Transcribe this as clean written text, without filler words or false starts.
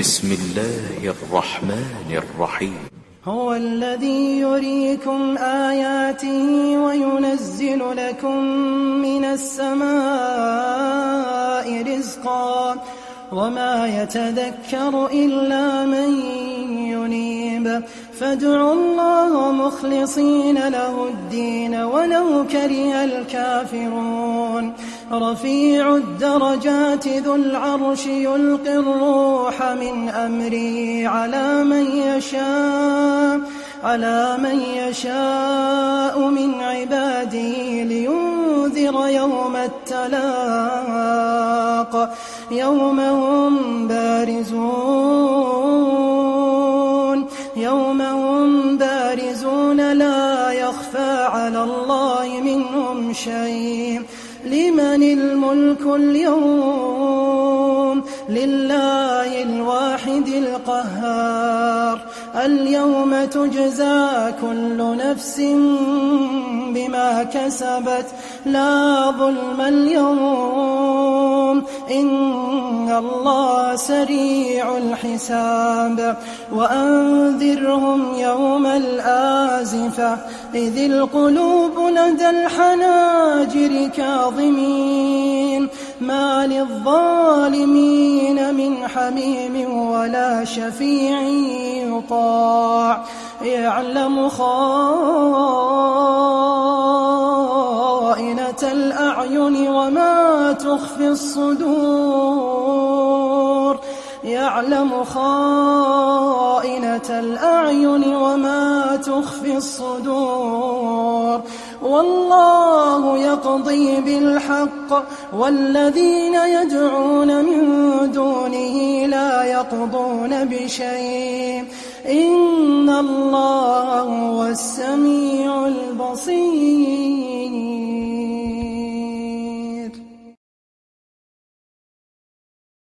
بسم الله الرحمن الرحيم. هو الذي يريكم آياته وينزل لكم من السماء رزقا وما يتذكر إلا من ينيب فادعوا الله مخلصين له الدين ولو كره الكافرون. رفيع الدرجات ذو العرش يلقي الروح من أمره على من يشاء من عباده لينذر يوم التلاق يوم هم بارزون لا يخفى على الله منهم شيء. لمن الملك اليوم؟ لله الواحد القهار. اليوم تجزى كل نفس بما كسبت لا ظلم اليوم إن الله سريع الحساب. وأنذرهم يوم الآزفة إذ القلوب لدى الحناجر كاظمين ما للظالمين من حميم ولا شفيع يطاع. يعلم خائنة الأعين وما تخفي الصدور. يعلم خائنة الأعين وما تخفي الصدور. والله يقضي بالحق والذين يدعون من دونه لا يقضون بشيء إن الله هو السميع البصير.